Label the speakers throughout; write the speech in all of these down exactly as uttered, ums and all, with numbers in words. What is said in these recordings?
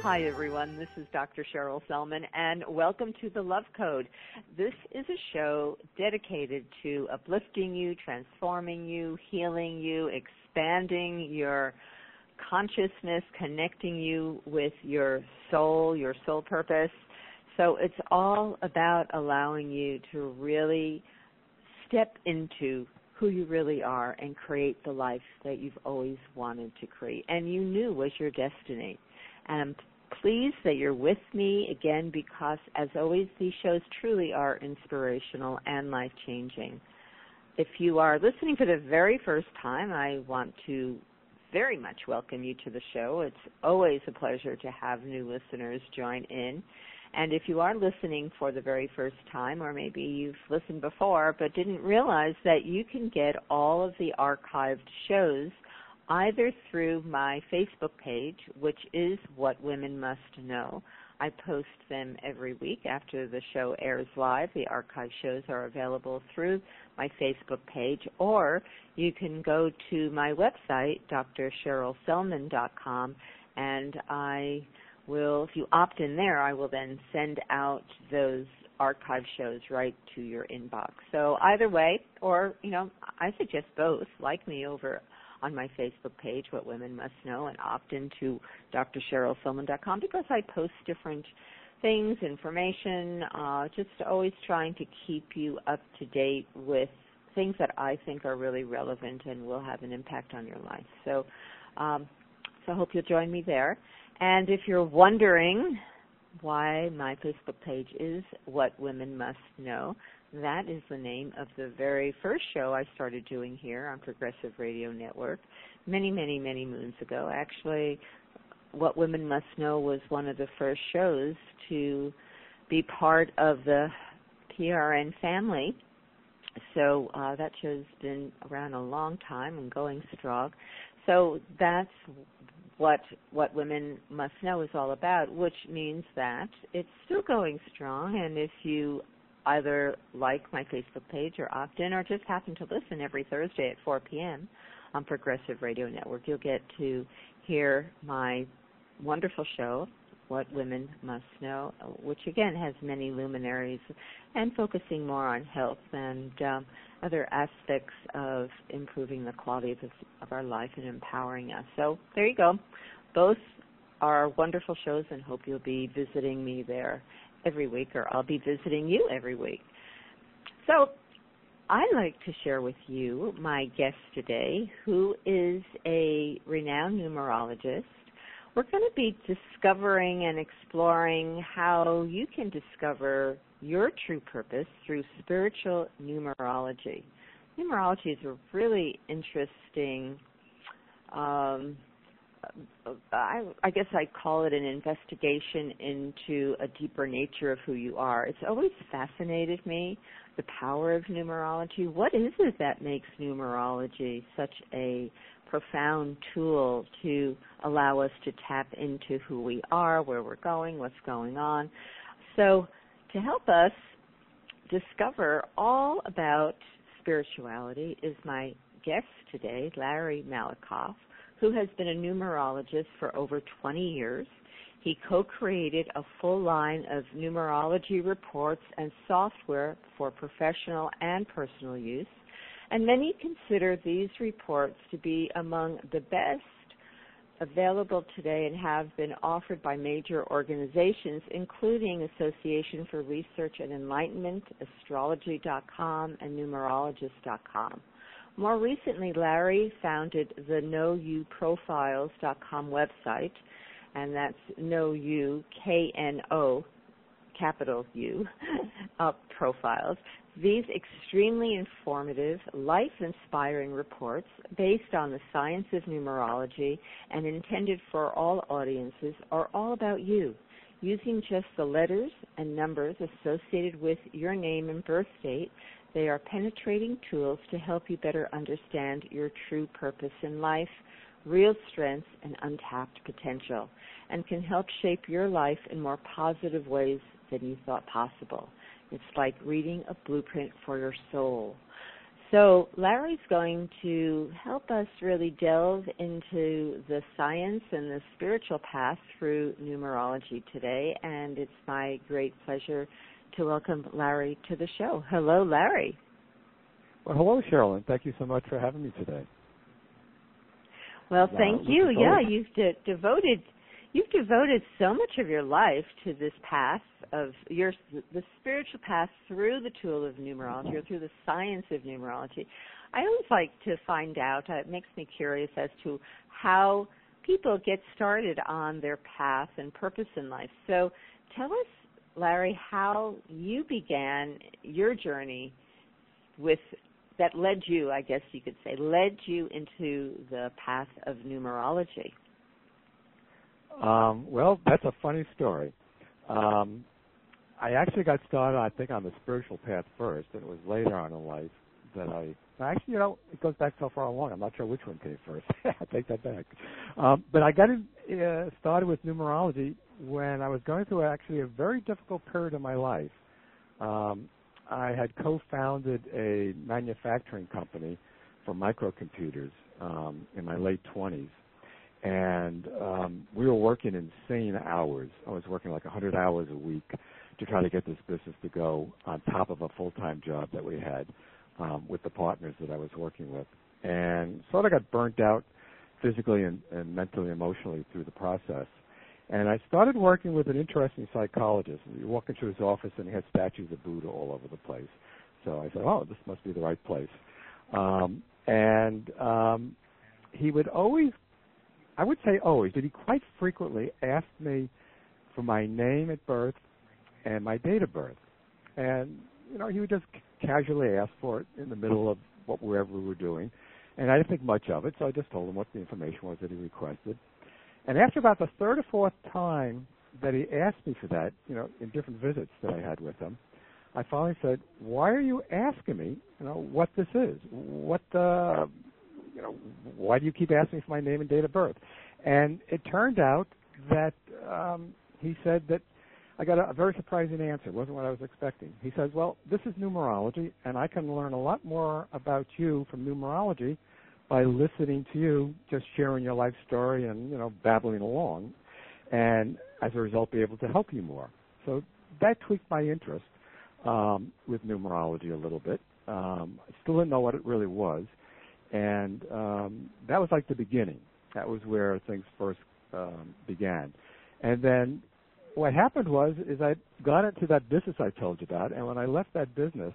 Speaker 1: Hi, everyone. This is Doctor Cheryl Selman, and welcome to The Love Code. This is a show dedicated to uplifting you, transforming you, healing you, expanding your consciousness, connecting you with your soul, your soul purpose. So it's all about allowing you to really step into who you really are and create the life that you've always wanted to create and you knew was your destiny. And I'm pleased that you're with me again because, as always, these shows truly are inspirational and life-changing. If you are listening for the very first time, I want to very much welcome you to the show. It's always a pleasure to have new listeners join in. And if you are listening for the very first time, or maybe you've listened before but didn't realize that you can get all of the archived shows either through my Facebook page, which is What Women Must Know. I post them every week after the show airs live. The archive shows are available through my Facebook page, or you can go to my website, d r cheryl selman dot com, and I will, if you opt in there, I will then send out those archive shows right to your inbox. So either way, or, you know, I suggest both, like me over on my Facebook page, What Women Must Know, and opt into d r cheryl selman dot com because I post different things, information, uh, just always trying to keep you up to date with things that I think are really relevant and will have an impact on your life. So, um, so I hope you'll join me there. And if you're wondering why my Facebook page is What Women Must Know, that is the name of the very first show I started doing here on Progressive Radio Network many, many, many moons ago. Actually, What Women Must Know was one of the first shows to be part of the P R N family. So uh, that show's been around a long time and going strong. So that's what What Women Must Know is all about, which means that it's still going strong. And if you either like my Facebook page or opt in or just happen to listen every Thursday at four p.m. on Progressive Radio Network, you'll get to hear my wonderful show, What Women Must Know, which again has many luminaries and focusing more on health and um, other aspects of improving the quality of, of our life and empowering us. So there you go. Both are wonderful shows, and hope you'll be visiting me there every week, or I'll be visiting you every week. So I'd like to share with you my guest today, who is a renowned numerologist. We're going to be discovering and exploring how you can discover your true purpose through spiritual numerology. Numerology is a really interesting, um, I, I guess I'd call it an investigation into a deeper nature of who you are. It's always fascinated me, the power of numerology. What is it that makes numerology such a profound tool to allow us to tap into who we are, where we're going, what's going on? So to help us discover all about spirituality is my guest today, Larry Malikoff, who has been a numerologist for over twenty years. He co-created a full line of numerology reports and software for professional and personal use, and many consider these reports to be among the best available today and have been offered by major organizations, including Association for Research and Enlightenment, astrology dot com, and numerologist dot com. More recently, Larry founded the know you profiles dot com website, and that's Know You, K N O, capital U, uh, profiles. These extremely informative, life-inspiring reports based on the science of numerology and intended for all audiences are all about you, using just the letters and numbers associated with your name and birth date. They are penetrating tools to help you better understand your true purpose in life, real strengths, and untapped potential, and can help shape your life in more positive ways than you thought possible. It's like reading a blueprint for your soul. So Larry's going to help us really delve into the science and the spiritual path through numerology today, and it's my great pleasure to welcome Larry to the show. Hello, Larry.
Speaker 2: Well, hello, Sherilyn. Thank you so much for having me today.
Speaker 1: Well, thank
Speaker 2: uh,
Speaker 1: you. Yeah, you've de- devoted you've devoted so much of your life to this path of your the spiritual path through the tool of numerology or through the science of numerology. I always like to find out. Uh, it makes me curious as to how people get started on their path and purpose in life. So, tell us, Larry, how you began your journey with. That led you, I guess you could say, led you into the path of numerology.
Speaker 2: Um, well, that's a funny story. Um, I actually got started, I think, on the spiritual path first, and it was later on in life that I, actually, you know, it goes back so far along, I'm not sure which one came first. I take that back. Um, but I got in, uh, started with numerology when I was going through actually a very difficult period of my life. Um, I had co-founded a manufacturing company for microcomputers um, in my late twenties, and um, we were working insane hours. I was working like one hundred hours a week to try to get this business to go on top of a full-time job that we had um, with the partners that I was working with, and sort of got burnt out physically and, and mentally, emotionally through the process. And I started working with an interesting psychologist. You walk into his office and he had statues of Buddha all over the place. So I said, oh, this must be the right place. Um, and um, he would always, I would say always, but he quite frequently asked me for my name at birth and my date of birth. And, you know, he would just casually ask for it in the middle of what wherever we were doing. And I didn't think much of it, so I just told him what the information was that he requested. And after about the third or fourth time that he asked me for that, you know, in different visits that I had with him, I finally said, "Why are you asking me, you know, what this is? What, uh, you know, why do you keep asking me for my name and date of birth?" And it turned out that um, he said that I got a, a very surprising answer. It wasn't what I was expecting. He says, "Well, this is numerology, and I can learn a lot more about you from numerology by listening to you, just sharing your life story and, you know, babbling along, and as a result be able to help you more." So that tweaked my interest um, with numerology a little bit. Um, I still didn't know what it really was, and um, that was like the beginning. That was where things first um, began. And then what happened was is I got into that business I told you about, and when I left that business,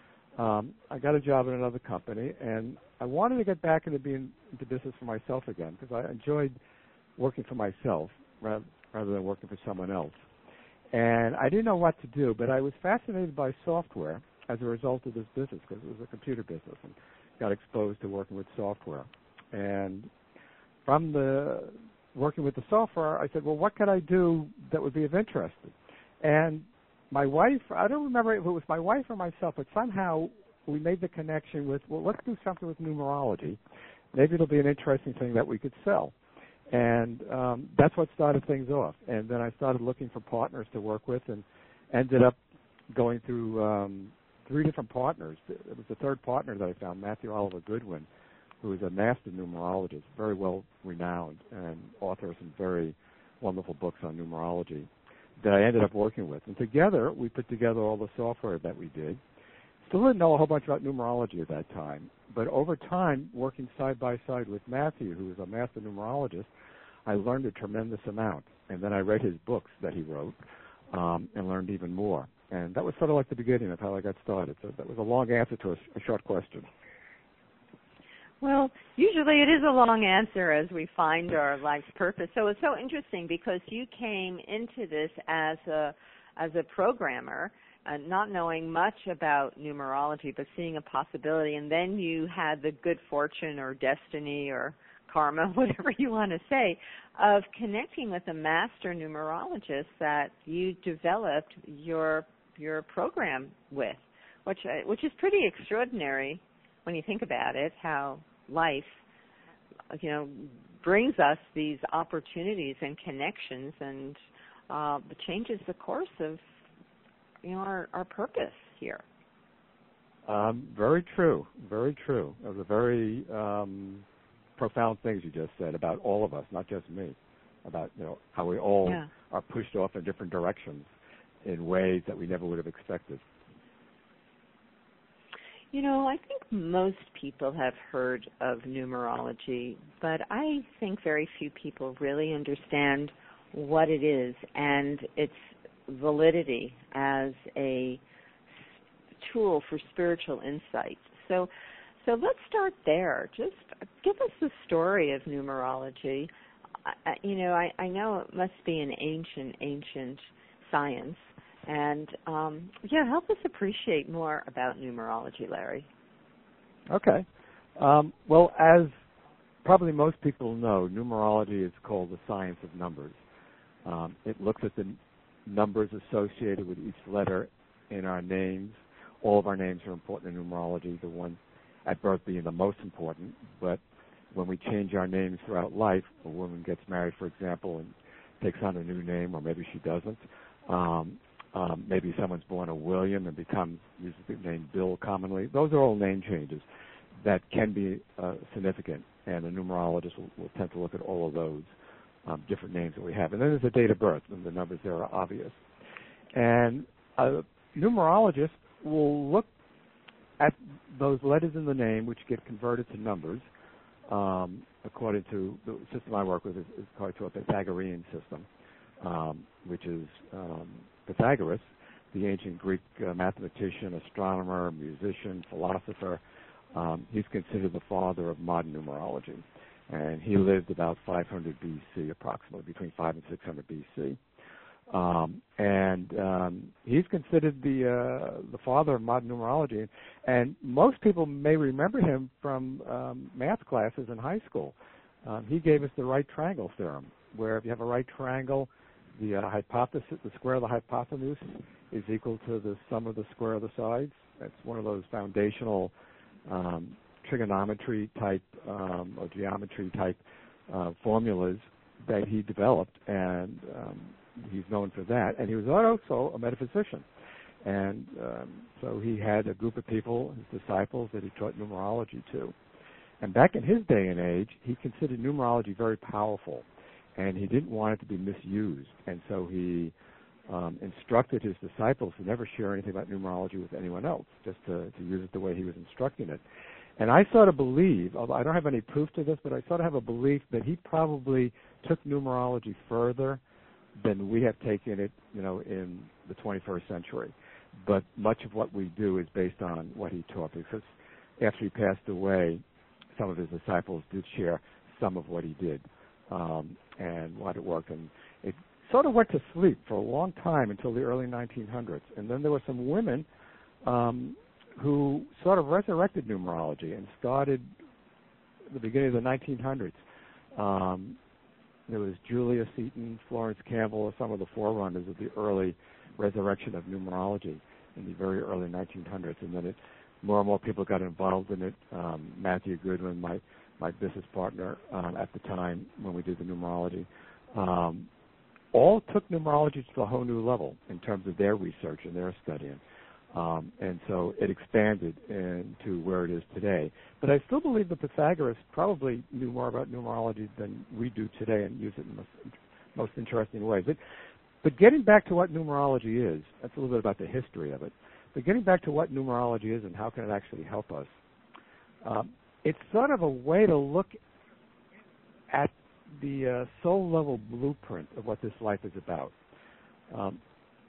Speaker 2: um, I got a job in another company, and I wanted to get back into being into business for myself again because I enjoyed working for myself rather, rather than working for someone else. And I didn't know what to do, but I was fascinated by software as a result of this business because it was a computer business and got exposed to working with software. And from the working with the software, I said, well, what could I do that would be of interest? And my wife, I don't remember if it was my wife or myself, but somehow we made the connection with, well, let's do something with numerology. Maybe it'll be an interesting thing that we could sell. And um, that's what started things off. And then I started looking for partners to work with and ended up going through um, three different partners. It was the third partner that I found, Matthew Oliver Goodwin, who is a master numerologist, very well renowned, and author of some very wonderful books on numerology that I ended up working with. And together, we put together all the software that we did. Still didn't know a whole bunch about numerology at that time, but over time, working side by side with Matthew, who was a master numerologist, I learned a tremendous amount. And then I read his books that he wrote um, and learned even more. And that was sort of like the beginning of how I got started. So that was a long answer to a, a short question.
Speaker 1: Well, usually it is a long answer as we find our life's purpose. So it's so interesting because you came into this as a as a programmer, uh, not knowing much about numerology, but seeing a possibility, and then you had the good fortune or destiny or karma, whatever you want to say, of connecting with a master numerologist that you developed your your program with, which uh, which is pretty extraordinary when you think about it, how life, you know, brings us these opportunities and connections and uh, changes the course of, you know, our, our purpose here.
Speaker 2: Um, very true. Very true. Those are very um, profound things you just said about all of us, not just me. About you know how we all
Speaker 1: yeah.
Speaker 2: are pushed off in different directions in ways that we never would have expected.
Speaker 1: You know, I think most people have heard of numerology, but I think very few people really understand what it is and its validity as a tool for spiritual insight. So, so let's start there. Just give us the story of numerology. I, you know, I, I know it must be an ancient, ancient science. And, um, yeah, help us appreciate more about numerology, Larry.
Speaker 2: Okay. Um, well, as probably most people know, numerology is called the science of numbers. Um, it looks at the n- numbers associated with each letter in our names. All of our names are important in numerology, the one at birth being the most important. But when we change our names throughout life, a woman gets married, for example, and takes on a new name, or maybe she doesn't. Um, Um, maybe someone's born a William and becomes uses the name Bill commonly. Those are all name changes that can be uh, significant, and a numerologist will, will tend to look at all of those um, different names that we have. And then there's a date of birth, and the numbers there are obvious. And a numerologist will look at those letters in the name, which get converted to numbers, um, according to the system I work with is, is called to a Pythagorean system, um, which is um, Pythagoras, the ancient Greek uh, mathematician, astronomer, musician, philosopher. Um, he's considered the father of modern numerology, and he lived about five hundred B C, approximately between five and six hundred B C. Um, and um, he's considered the uh, the father of modern numerology, and most people may remember him from um, math classes in high school. Um, he gave us the right triangle theorem, where if you have a right triangle, the uh, hypothesis, the square of the hypotenuse is equal to the sum of the square of the sides. That's one of those foundational um, trigonometry type um, or geometry type uh, formulas that he developed, and um, he's known for that. And he was also a metaphysician, and um, so he had a group of people, his disciples, that he taught numerology to. And back in his day and age, he considered numerology very powerful, and he didn't want it to be misused. And so he um, instructed his disciples to never share anything about numerology with anyone else, just to, to use it the way he was instructing it. And I sort of believe, although I don't have any proof to this, but I sort of have a belief that he probably took numerology further than we have taken it, you know, in the twenty-first century. But much of what we do is based on what he taught, because after he passed away, some of his disciples did share some of what he did um, and what it worked. And it sort of went to sleep for a long time until the early nineteen hundreds. And then there were some women um, who sort of resurrected numerology and started at the beginning of the nineteen hundreds. Um, there was Julia Seton, Florence Campbell, some of the forerunners of the early resurrection of numerology in the very early nineteen hundreds. And then it more and more people got involved in it. Um, Matthew Goodwin, my, my business partner um, at the time when we did the numerology, um, all took numerology to a whole new level in terms of their research and their studying. Um, and so it expanded into where it is today. But I still believe the Pythagoras probably knew more about numerology than we do today and use it in the most, most interesting ways. But, but getting back to what numerology is, that's a little bit about the history of it. But getting back to what numerology is and how can it actually help us, um, it's sort of a way to look at the uh, soul-level blueprint of what this life is about. Um,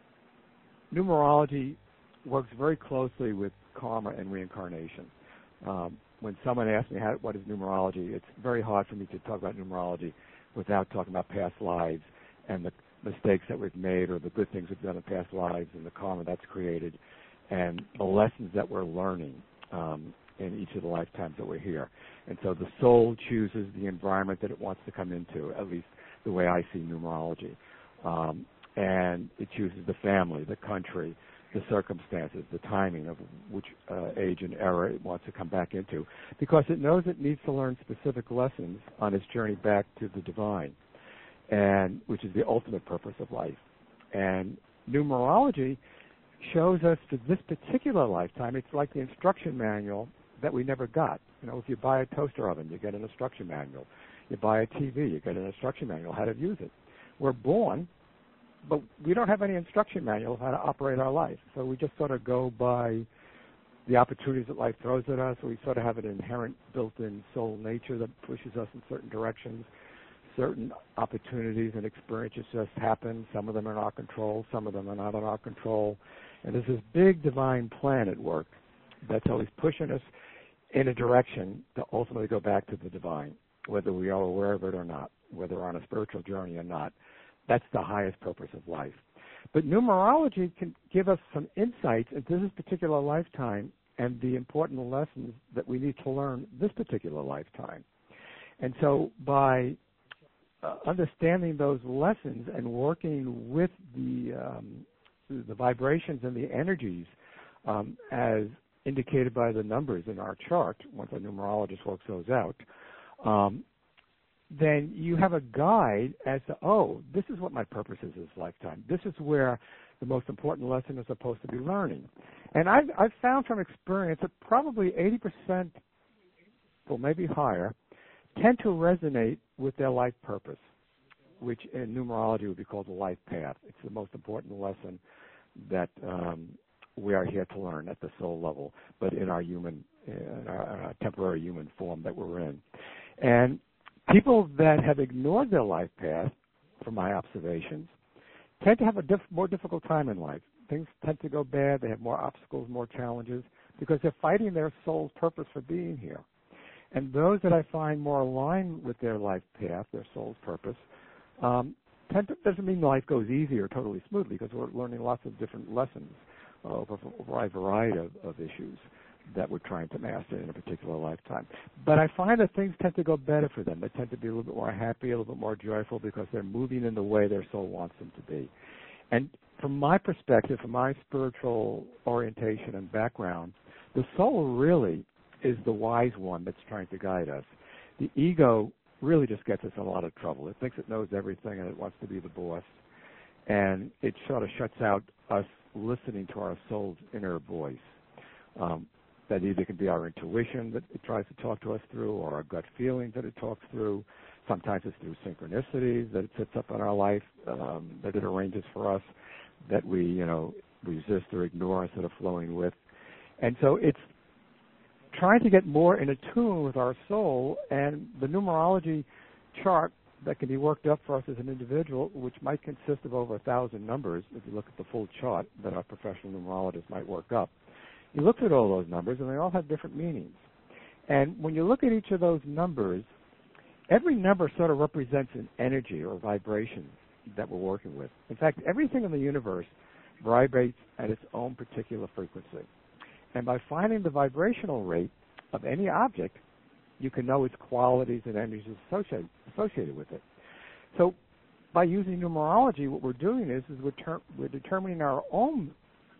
Speaker 2: numerology works very closely with karma and reincarnation. Um, when someone asks me, how, what is numerology, it's very hard for me to talk about numerology without talking about past lives and the mistakes that we've made or the good things we've done in past lives and the karma that's created and the lessons that we're learning um, in each of the lifetimes that we're here. And so the soul chooses the environment that it wants to come into, at least the way I see numerology. Um, and it chooses the family, the country, the circumstances, the timing of which uh, age and era it wants to come back into, because it knows it needs to learn specific lessons on its journey back to the divine, and which is the ultimate purpose of life. And numerology shows us for this particular lifetime, it's like the instruction manual that we never got. You know, if you buy a toaster oven, you get an instruction manual. You buy a T V, you get an instruction manual how to use it. We're born, but we don't have any instruction manual of how to operate our life. So we just sort of go by the opportunities that life throws at us. We sort of have an inherent built-in soul nature that pushes us in certain directions. Certain opportunities and experiences just happen. Some of them are in our control. Some of them are not in our control. And there's this big divine plan at work that's always pushing us in a direction to ultimately go back to the divine, whether we are aware of it or not, whether we're on a spiritual journey or not. That's the highest purpose of life. But numerology can give us some insights into this particular lifetime and the important lessons that we need to learn this particular lifetime. And so by uh, understanding those lessons and working with the um, the vibrations and the energies um, as indicated by the numbers in our chart, once a numerologist works those out, um, then you have a guide as to, oh, this is what my purpose is this lifetime. This is where the most important lesson is supposed to be learning. And I've, I've found from experience that probably eighty percent, well, maybe higher, tend to resonate with their life purpose, which in numerology would be called the life path. It's the most important lesson that um, we are here to learn at the soul level, but in our human, in our, in our temporary human form that we're in. And people that have ignored their life path, from my observations, tend to have a diff- more difficult time in life. Things tend to go bad. They have more obstacles, more challenges, because they're fighting their soul's purpose for being here. And those that I find more aligned with their life path, their soul's purpose, um, tend to, doesn't mean life goes easy or totally smoothly, because we're learning lots of different lessons uh, over a wide variety of, of issues that we're trying to master in a particular lifetime. But I find that things tend to go better for them. They tend to be a little bit more happy, a little bit more joyful, because they're moving in the way their soul wants them to be. And from my perspective, from my spiritual orientation and background, the soul really is the wise one that's trying to guide us. The ego really just gets us in a lot of trouble. It thinks it knows everything and it wants to be the boss. And it sort of shuts out us listening to our soul's inner voice. Um, that either can be our intuition that it tries to talk to us through, or our gut feelings that it talks through. Sometimes it's through synchronicities that it sets up in our life, um, that it arranges for us, that we, you know, resist or ignore instead of flowing with. And so it's trying to get more in tune with our soul, and the numerology chart that can be worked up for us as an individual, which might consist of over a thousand numbers, if you look at the full chart that our professional numerologist might work up. You look at all those numbers, and they all have different meanings. And when you look at each of those numbers, every number sort of represents an energy or vibration that we're working with. In fact, everything in the universe vibrates at its own particular frequency. And by finding the vibrational rate of any object, you can know its qualities and energies associated, associated with it. So by using numerology, what we're doing is, is we're, ter- we're determining our own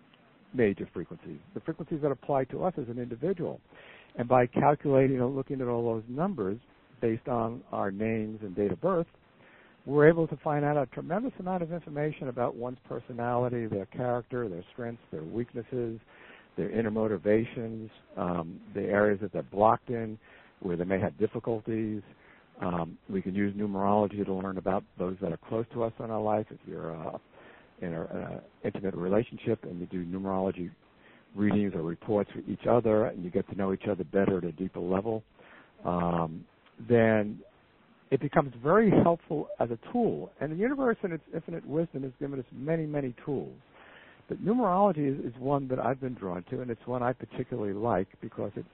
Speaker 2: major frequencies, the frequencies that apply to us as an individual. And by calculating and looking at all those numbers based on our names and date of birth, we're able to find out a tremendous amount of information about one's personality, their character, their strengths, their weaknesses, their inner motivations, um, the areas that they're blocked in, where they may have difficulties. Um, we can use numerology to learn about those that are close to us in our life. If you're uh, in an uh, intimate relationship and you do numerology readings or reports for each other, and you get to know each other better at a deeper level, um, then it becomes very helpful as a tool. And the universe in its infinite wisdom has given us many, many tools. But numerology is, is one that I've been drawn to, and it's one I particularly like, because it's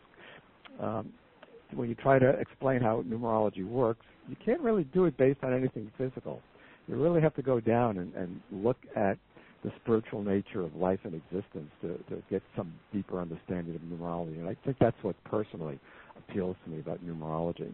Speaker 2: um, when you try to explain how numerology works, you can't really do it based on anything physical. You really have to go down and, and look at the spiritual nature of life and existence to, to get some deeper understanding of numerology. And I think that's what personally appeals to me about numerology.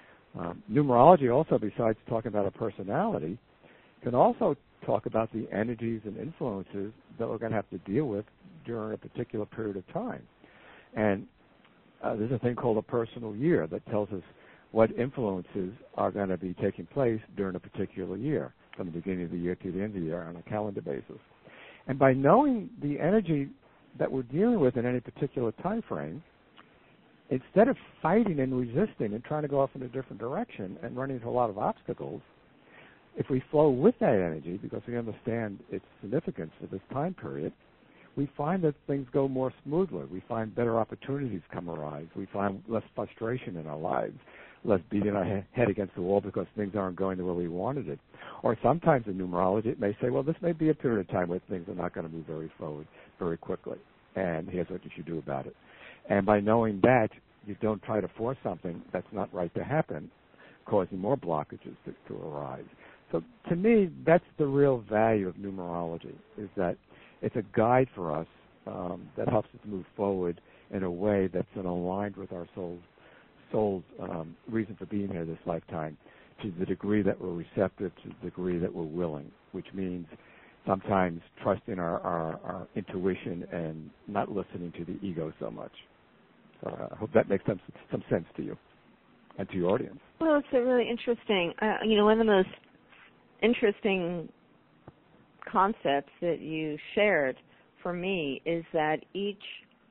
Speaker 2: Um, numerology also, besides talking about a personality, can also talk about the energies and influences that we're going to have to deal with during a particular period of time. And uh, there's a thing called a personal year that tells us what influences are going to be taking place during a particular year, from the beginning of the year to the end of the year on a calendar basis. And by knowing the energy that we're dealing with in any particular time frame, instead of fighting and resisting and trying to go off in a different direction and running into a lot of obstacles, if we flow with that energy, because we understand its significance for this time period, we find that things go more smoothly. We find better opportunities come arise. We find less frustration in our lives, less beating our he- head against the wall because things aren't going the way we wanted it. Or sometimes in numerology it may say, well, this may be a period of time where things are not going to move very forward very quickly, and here's what you should do about it. And by knowing that, you don't try to force something that's not right to happen, causing more blockages to, to arise. So to me, that's the real value of numerology, is that it's a guide for us um, that helps us move forward in a way that's aligned with our soul's, soul's um, reason for being here this lifetime, to the degree that we're receptive, to the degree that we're willing, which means sometimes trusting our, our, our intuition and not listening to the ego so much. So I hope that makes some, some sense to you and to your audience.
Speaker 1: Well, it's a really interesting, uh, you know, one of the most interesting concepts that you shared for me is that each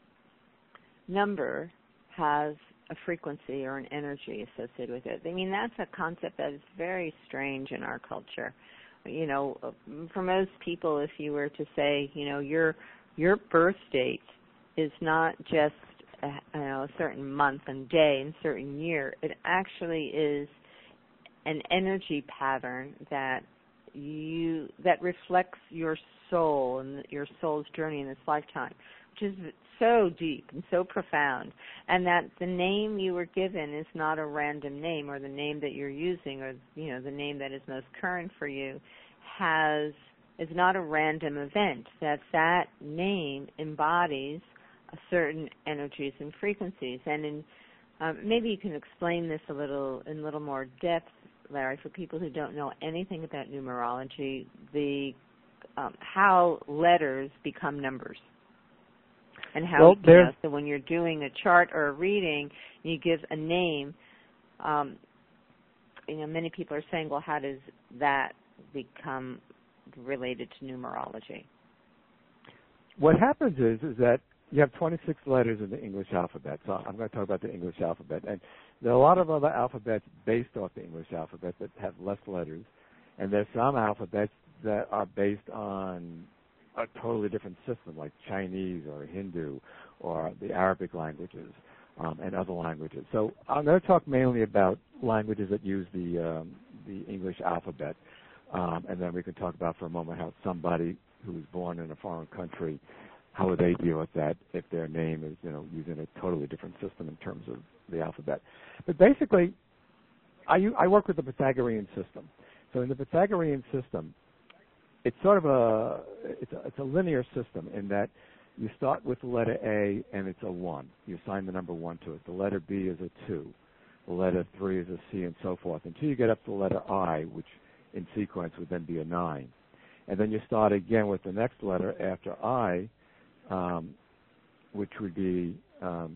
Speaker 1: number has a frequency or an energy associated with it. I mean, that's a concept that is very strange in our culture. You know, for most people, if you were to say, you know, your your birth date is not just a, you know, a certain month and day and certain year. It actually is an energy pattern that you that reflects your soul and your soul's journey in this lifetime, which is so deep and so profound, and that the name you were given is not a random name, or the name that you're using, or you know the name that is most current for you has is not a random event. That that name embodies a certain energies and frequencies. And in um, maybe you can explain this a little in a little more depth, Larry, for people who don't know anything about numerology, the um, how letters become numbers. And how,
Speaker 2: well,
Speaker 1: you know, so when you're doing a chart or a reading, you give a name, um, you know, many people are saying, well, how does that become related to numerology?
Speaker 2: What happens is, is that you have twenty-six letters in the English alphabet. So I'm going to talk about the English alphabet. And there are a lot of other alphabets based off the English alphabet that have less letters. And there's some alphabets that are based on a totally different system, like Chinese or Hindu or the Arabic languages um, and other languages. So I'm going to talk mainly about languages that use the um, the English alphabet, um, and then we can talk about for a moment how somebody who was born in a foreign country, how would they deal with that if their name is, you know, using a totally different system in terms of the alphabet. But basically, I, I work with the Pythagorean system. So in the Pythagorean system, it's sort of a it's, a it's a linear system in that you start with the letter A and it's a one. You assign the number one to it. The letter B is a two. The letter three is a C, and so forth, until you get up to the letter I, which in sequence would then be a nine. And then you start again with the next letter after I, um, which would be um,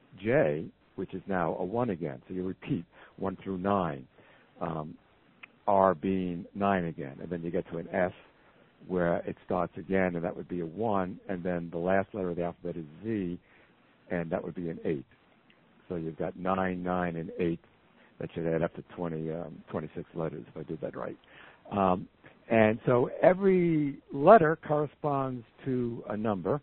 Speaker 2: J, which is now a one again. So you repeat one through nine, um, R being nine again. And then you get to an F, where it starts again, and that would be a one, and then the last letter of the alphabet is Z, and that would be an eight. So you've got nine, nine, and eight. That should add up to twenty, um, twenty-six letters, if I did that right. Um, and so every letter corresponds to a number,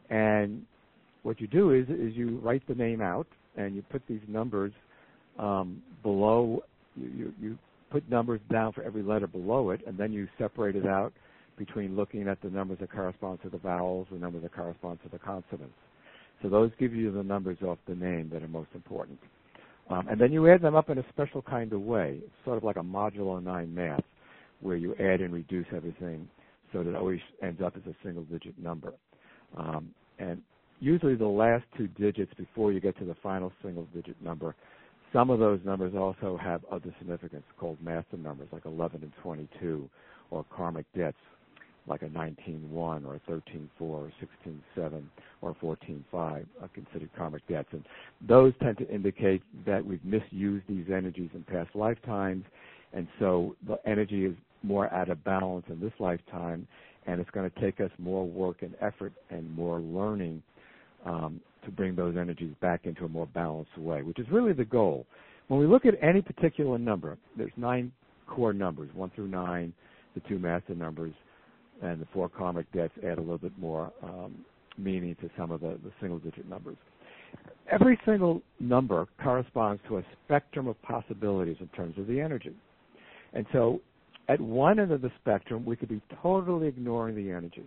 Speaker 2: and what you do is, is you write the name out, and you put these numbers um, below, you, you, you put numbers down for every letter below it, and then you separate it out between looking at the numbers that correspond to the vowels, the numbers that correspond to the consonants. So those give you the numbers off the name that are most important. Um, and then you add them up in a special kind of way. It's sort of like a modulo nine math, where you add and reduce everything so that it always ends up as a single-digit number. Um, and usually the last two digits before you get to the final single-digit number, some of those numbers also have other significance called master numbers, like eleven and twenty-two, or karmic debts, like a nineteen one or a thirteen four or sixteen seven or fourteen five are considered karmic debts. And those tend to indicate that we've misused these energies in past lifetimes, and so the energy is more out of balance in this lifetime, and it's going to take us more work and effort and more learning um, to bring those energies back into a more balanced way, which is really the goal. When we look at any particular number, there's nine core numbers, one through nine, the two master numbers, and the four karmic debts add a little bit more um, meaning to some of the, the single-digit numbers. Every single number corresponds to a spectrum of possibilities in terms of the energy. And so at one end of the spectrum, we could be totally ignoring the energy.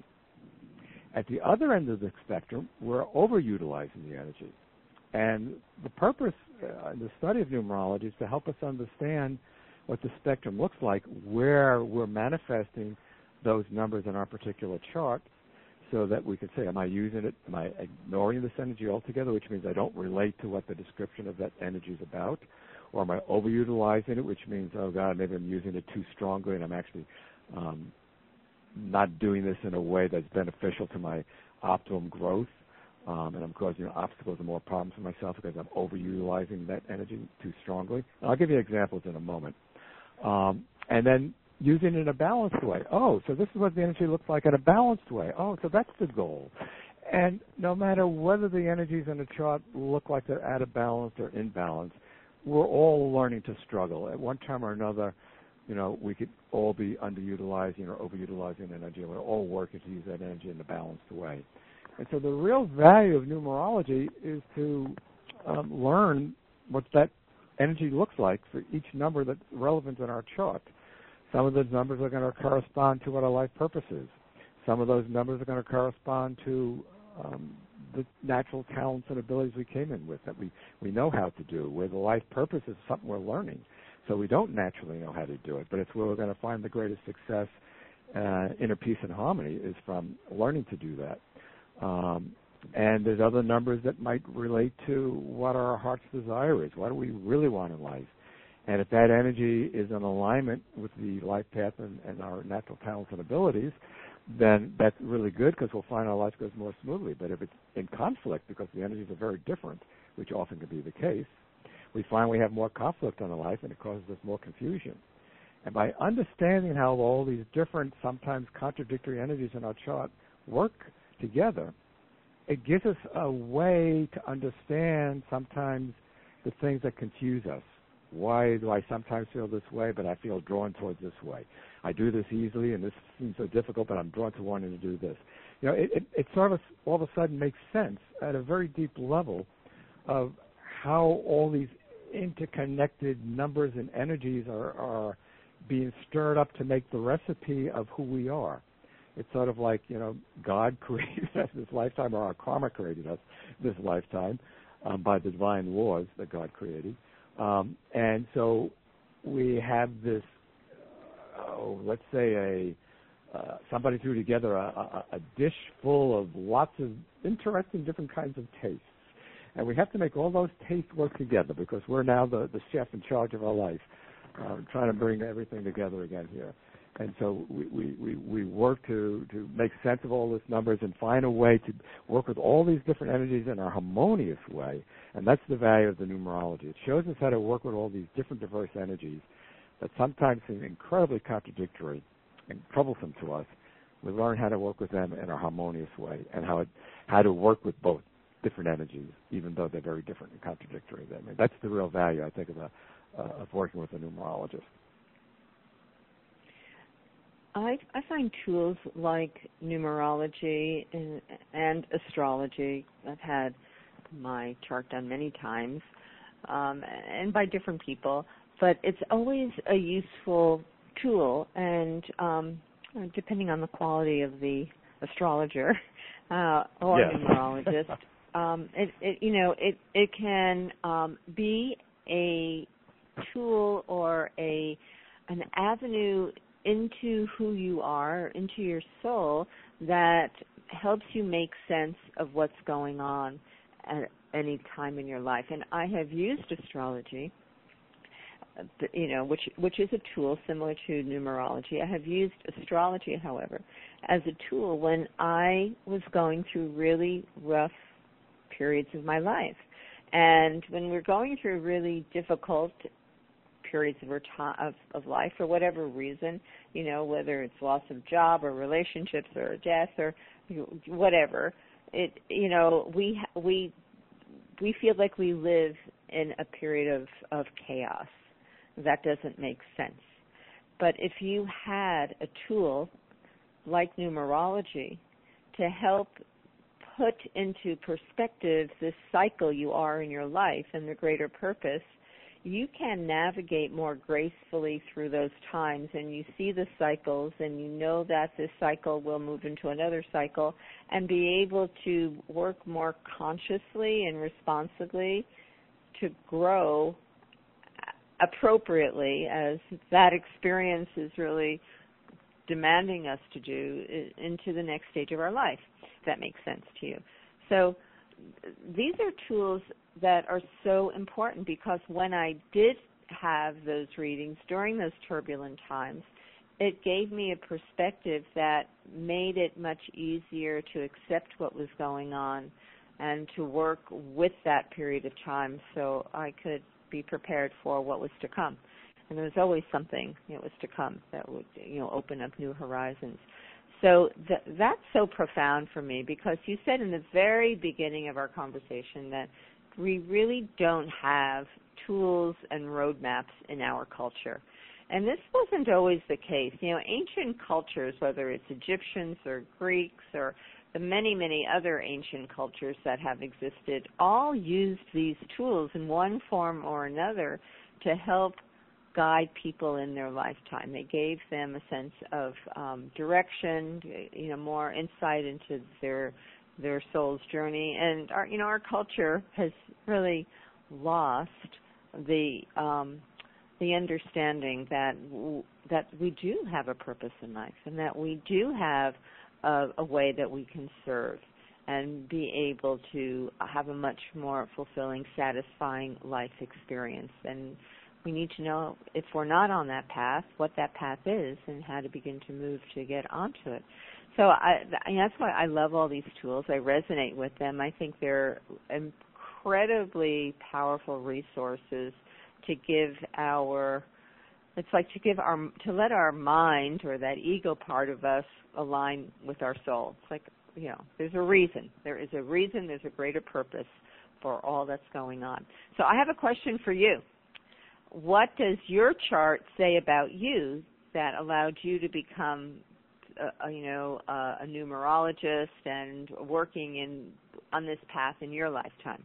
Speaker 2: At the other end of the spectrum, we're overutilizing the energy. And the purpose uh, in the study of numerology is to help us understand what the spectrum looks like, where we're manifesting those numbers in our particular chart, so that we can say, am I using it, am I ignoring this energy altogether, which means I don't relate to what the description of that energy is about, or am I overutilizing it, which means, oh God, maybe I'm using it too strongly and I'm actually um, not doing this in a way that's beneficial to my optimum growth, um, and I'm causing obstacles and more problems for myself because I'm overutilizing that energy too strongly. And I'll give you examples in a moment. Um, and then using it in a balanced way. Oh, so this is what the energy looks like in a balanced way. Oh, so that's the goal. And no matter whether the energies in a chart look like they're out of balance or in balance, we're all learning to struggle. At one time or another, you know, we could all be underutilizing or overutilizing energy. We're all working to use that energy in a balanced way. And so the real value of numerology is to um, learn what that energy looks like for each number that's relevant in our chart. Some of those numbers are going to correspond to what our life purpose is. Some of those numbers are going to correspond to um, the natural talents and abilities we came in with that we, we know how to do, where the life purpose is something we're learning. So we don't naturally know how to do it, but it's where we're going to find the greatest success, uh, inner peace and harmony is from learning to do that. Um, and there's other numbers that might relate to what our heart's desire is. What do we really want in life? And if that energy is in alignment with the life path and, and our natural talents and abilities, then that's really good because we'll find our life goes more smoothly. But if it's in conflict because the energies are very different, which often can be the case, we find we have more conflict in our life and it causes us more confusion. And by understanding how all these different, sometimes contradictory energies in our chart work together, it gives us a way to understand sometimes the things that confuse us. Why do I sometimes feel this way, but I feel drawn towards this way? I do this easily, and this seems so difficult, but I'm drawn to wanting to do this. You know, it, it, it sort of all of a sudden makes sense at a very deep level of how all these interconnected numbers and energies are, are being stirred up to make the recipe of who we are. It's sort of like, you know, God created us this lifetime, or our karma created us this lifetime um, by the divine laws that God created. Um, and so we have this, oh, let's say a uh, somebody threw together a, a, a dish full of lots of interesting different kinds of tastes. And we have to make all those tastes work together because we're now the, the chef in charge of our life, uh, trying to bring everything together again here. And so we, we, we, we work to, to make sense of all these numbers and find a way to work with all these different energies in a harmonious way. And that's the value of the numerology. It shows us how to work with all these different diverse energies that sometimes seem incredibly contradictory and troublesome to us. We learn how to work with them in a harmonious way and how, it, how to work with both different energies, even though they're very different and contradictory. I mean, that's the real value, I think, of, a, uh, of working with a numerologist.
Speaker 1: I, I find tools like numerology and, and astrology. I've had my chart done many times, um, and by different people, but it's always a useful tool, and um, depending on the quality of the astrologer uh, or
Speaker 2: yes.
Speaker 1: numerologist, um, it, it, you know, it, it can um, be a tool or a an avenue into who you are, into your soul, that helps you make sense of what's going on at any time in your life. And I have used astrology, you know, which which is a tool similar to numerology. I have used astrology, however, as a tool when I was going through really rough periods of my life. And when we're going through really difficult periods of, of of life for whatever reason, you know, whether it's loss of job or relationships or death or whatever. It, you know, we we we feel like we live in a period of, of chaos. That doesn't make sense. But if you had a tool like numerology to help put into perspective this cycle you are in your life and the greater purpose, you can navigate more gracefully through those times, and you see the cycles and you know that this cycle will move into another cycle, and be able to work more consciously and responsibly to grow appropriately as that experience is really demanding us to do into the next stage of our life, if that makes sense to you. So these are tools that are so important, because when I did have those readings during those turbulent times, it gave me a perspective that made it much easier to accept what was going on and to work with that period of time so I could be prepared for what was to come. And there was always something that was to come that would, you know, open up new horizons. So th- that's so profound for me, because you said in the very beginning of our conversation that we really don't have tools and roadmaps in our culture. And this wasn't always the case. You know, ancient cultures, whether it's Egyptians or Greeks or the many, many other ancient cultures that have existed, all used these tools in one form or another to help guide people in their lifetime. They gave them a sense of um, direction, you know, more insight into their their soul's journey. And our, you know, our culture has really lost the um, the understanding that w- that we do have a purpose in life, and that we do have a, a way that we can serve and be able to have a much more fulfilling, satisfying life experience. And we need to know, if we're not on that path, what that path is and how to begin to move to get onto it. So I, that's why I love all these tools. I resonate with them. I think they're incredibly powerful resources to give our, it's like to give our, to let our mind or that ego part of us align with our soul. It's like, you know, there's a reason. There is a reason. There's a greater purpose for all that's going on. So I have a question for you. What does your chart say about you that allowed you to become, uh, you know, uh, a numerologist and working in on this path in your lifetime?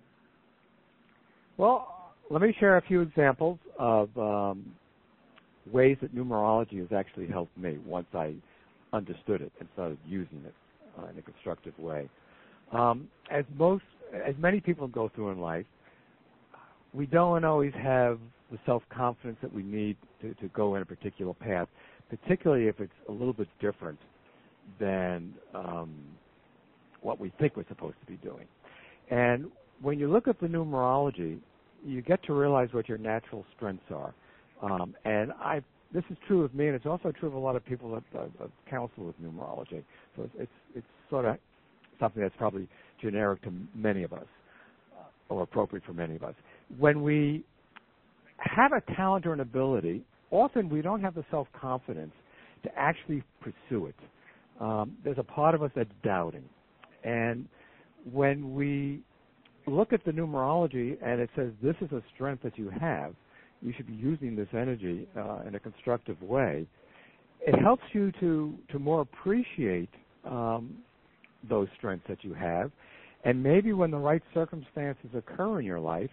Speaker 2: Well, let me share a few examples of um, ways that numerology has actually helped me once I understood it and started using it uh, in a constructive way. Um, as most, as many people go through in life, we don't always have the self-confidence that we need to, to go in a particular path, particularly if it's a little bit different than um, what we think we're supposed to be doing. And when you look at the numerology, you get to realize what your natural strengths are. Um, and I, this is true of me, and it's also true of a lot of people that uh, counsel with numerology. So it's, it's, it's sort of something that's probably generic to many of us, uh, or appropriate for many of us. When we have a talent or an ability, often we don't have the self-confidence to actually pursue it. Um, there's a part of us that's doubting. And when we look at the numerology and it says this is a strength that you have, you should be using this energy uh, in a constructive way, it helps you to, to more appreciate um, those strengths that you have. And maybe when the right circumstances occur in your life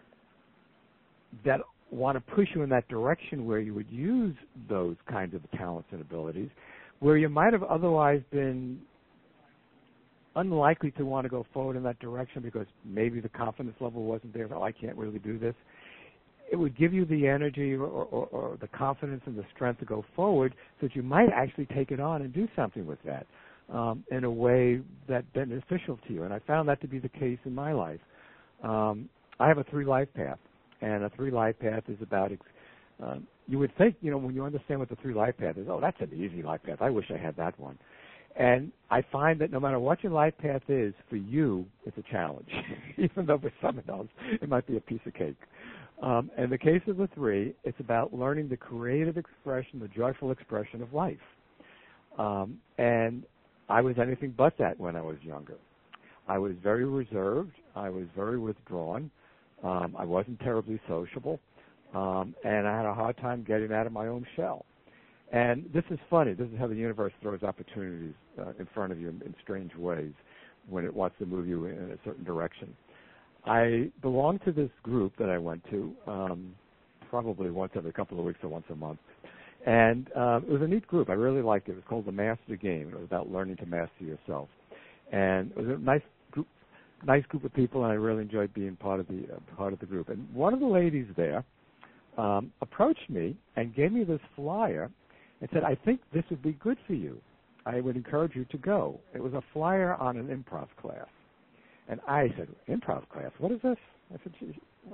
Speaker 2: that want to push you in that direction where you would use those kinds of talents and abilities, where you might have otherwise been unlikely to want to go forward in that direction because maybe the confidence level wasn't there, oh, I can't really do this. It would give you the energy or, or, or the confidence and the strength to go forward so that you might actually take it on and do something with that um, in a way that's beneficial to you. And I found that to be the case in my life. Um, I have a three-life path, and a three-life path is about, uh, you would think, you know, when you understand what the three-life path is, oh, that's an easy life path. I wish I had that one. And I find that no matter what your life path is, for you, it's a challenge, even though for someone else it might be a piece of cake. Um, in the case of the three, it's about learning the creative expression, the joyful expression of life. Um, and I was anything but that when I was younger. I was very reserved. I was very withdrawn. Um, I wasn't terribly sociable. Um, and I had a hard time getting out of my own shell. And this is funny. This is how the universe throws opportunities uh, in front of you in, in strange ways when it wants to move you in a certain direction. I belonged to this group that I went to um, probably once every couple of weeks or once a month. And uh, it was a neat group. I really liked it. It was called the Master Game. It was about learning to master yourself. And it was a nice group, nice group of people, and I really enjoyed being part of the uh, part of the group. And one of the ladies there um, approached me and gave me this flyer and said, "I think this would be good for you. I would encourage you to go." It was a flyer on an improv class. And I said, "Improv class? What is this?" I said, Gee,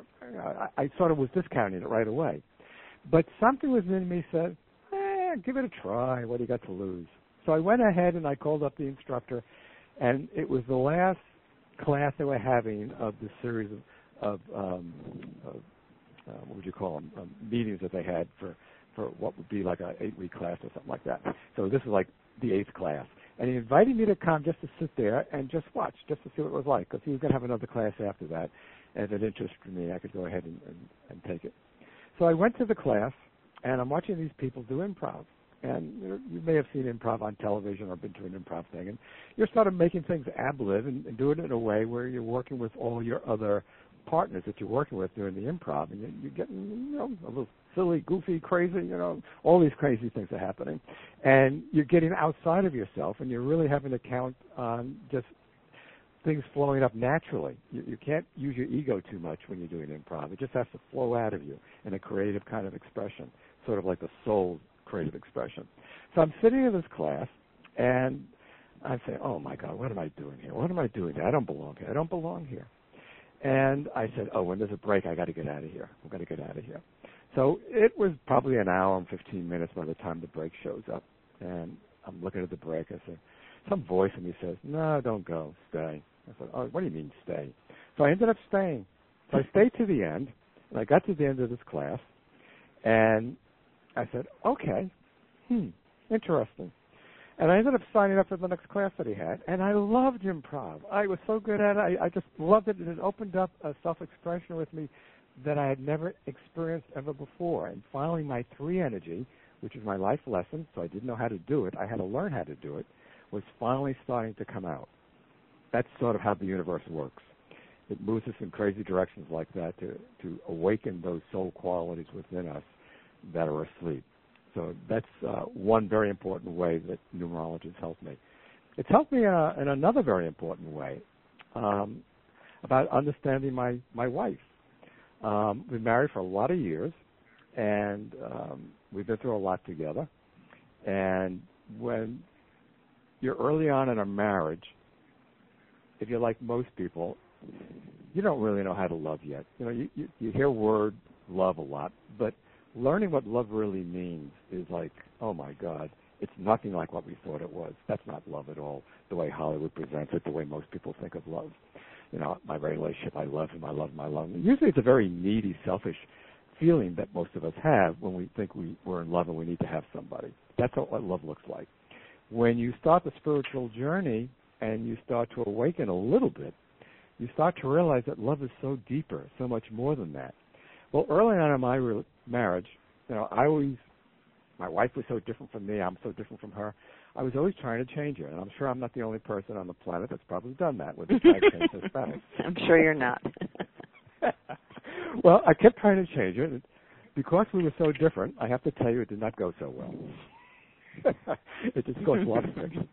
Speaker 2: I, I sort of was discounting it right away. But something within me said, eh, give it a try. What do you got to lose? So I went ahead and I called up the instructor, and it was the last class they were having of the series of, of, um, of uh, what would you call them, um, meetings that they had for, for what would be like an eight-week class or something like that. So this is like the eighth class. And he invited me to come just to sit there and just watch, just to see what it was like, because he was going to have another class after that. And if it interested me, I could go ahead and, and, and take it. So I went to the class, and I'm watching these people do improv. And you know, you may have seen improv on television or been to an improv thing. And you're sort of making things ab live and, and doing it in a way where you're working with all your other partners that you're working with doing the improv. And you're, you're getting, you know, a little silly, goofy, crazy, you know, all these crazy things are happening. And you're getting outside of yourself, and you're really having to count on just things flowing up naturally. You, you can't use your ego too much when you're doing improv. It just has to flow out of you in a creative kind of expression, sort of like the soul creative expression. So I'm sitting in this class, and I'm saying, oh, my God, what am I doing here? What am I doing here? I don't belong here. I don't belong here. And I said, oh, when there's a break, I got to get out of here. I've got to get out of here. So it was probably an hour and fifteen minutes by the time the break shows up. And I'm looking at the break. I said, some voice in me says, no, don't go. Stay. I said, oh, what do you mean stay? So I ended up staying. So I stayed to the end, and I got to the end of this class, and I said, okay, hmm, interesting. And I ended up signing up for the next class that he had, and I loved improv. I was so good at it. I, I just loved it, and it opened up a self-expression with me that I had never experienced ever before. And finally, my three energy, which is my life lesson, so I didn't know how to do it, I had to learn how to do it, was finally starting to come out. That's sort of how the universe works. It moves us in crazy directions like that to, to awaken those soul qualities within us that are asleep. So that's uh, one very important way that numerology has helped me. It's helped me uh, in another very important way um, about understanding my, my wife. Um, we've been married for a lot of years, and um, we've been through a lot together. And when you're early on in a marriage, if you're like most people, you don't really know how to love yet. You know, you, you, you hear word love a lot, but learning what love really means is like, oh my God, it's nothing like what we thought it was. That's not love at all, the way Hollywood presents it, the way most people think of love. You know, my relationship, I love him, I love him, I love him. Usually it's a very needy, selfish feeling that most of us have when we think we, we're in love and we need to have somebody. That's what love looks like. When you start the spiritual journey and you start to awaken a little bit, you start to realize that love is so deeper, so much more than that. Well, early on in my re- marriage, you know, I always, my wife was so different from me, I'm so different from her. I was always trying to change her, and I'm sure I'm not the only person on the planet that's probably done that with the try to change her spouse.
Speaker 1: I'm sure you're not.
Speaker 2: Well, I kept trying to change her, and because we were so different, I have to tell you it did not go so well. It just caused a lot of friction.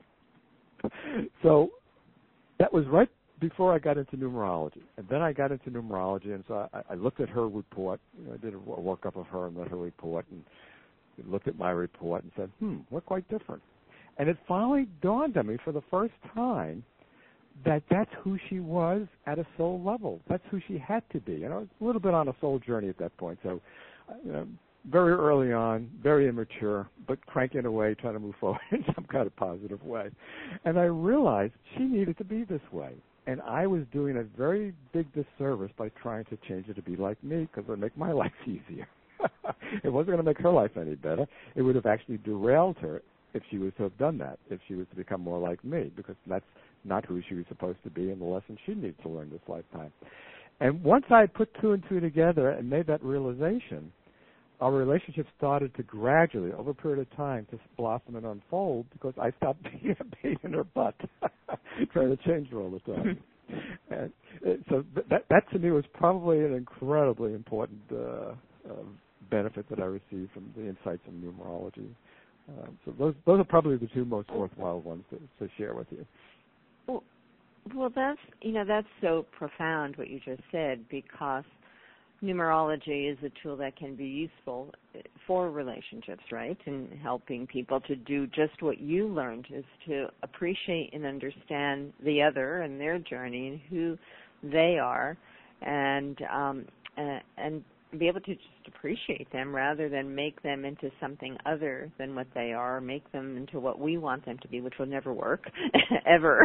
Speaker 2: So that was right before I got into numerology. And then I got into numerology, and so I, I looked at her report. You know, I did a workup of her and read her report, and looked at my report and said, hmm, we're quite different. And it finally dawned on me for the first time that that's who she was at a soul level. That's who she had to be. You know, a little bit on a soul journey at that point. So, you know, very early on, very immature, but cranking away, trying to move forward in some kind of positive way. And I realized she needed to be this way. And I was doing a very big disservice by trying to change her to be like me because it would make my life easier. It wasn't going to make her life any better. It would have actually derailed her if she was to have done that, if she was to become more like me, because that's not who she was supposed to be and the lesson she needs to learn this lifetime. And once I put two and two together and made that realization, our relationship started to gradually, over a period of time, to blossom and unfold because I stopped being a pain in her butt, trying to change her all the time. And so that, that to me was probably an incredibly important uh, uh, benefit that I received from the insights in numerology. Um, so those those are probably the two most worthwhile ones to, to share with you.
Speaker 1: Well, well, that's you know that's so profound what you just said, because numerology is a tool that can be useful for relationships, right? And helping people to do just what you learned, is to appreciate and understand the other and their journey and who they are, and um, uh, and be able to just appreciate them rather than make them into something other than what they are, or make them into what we want them to be, which will never work, ever.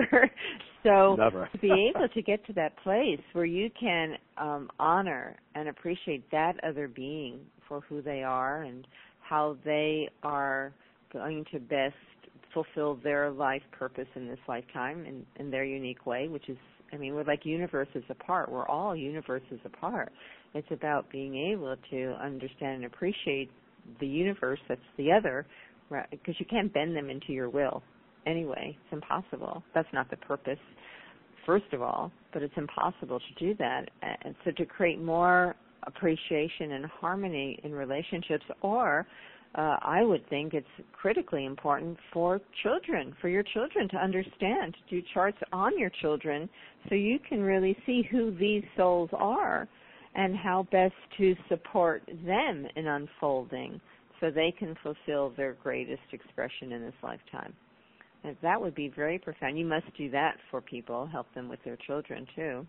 Speaker 1: So
Speaker 2: never.
Speaker 1: to be able to get to that place where you can um, honor and appreciate that other being for who they are and how they are going to best fulfill their life purpose in this lifetime in, in their unique way, which is, I mean, we're like universes apart. We're all universes apart. It's about being able to understand and appreciate the universe that's the other, right? Because you can't bend them into your will anyway. It's impossible. That's not the purpose, first of all, but it's impossible to do that. And so to create more appreciation and harmony in relationships, or uh, I would think it's critically important for children, for your children to understand, to do charts on your children so you can really see who these souls are and how best to support them in unfolding so they can fulfill their greatest expression in this lifetime. And that would be very profound. You must do that for people, help them with their children too.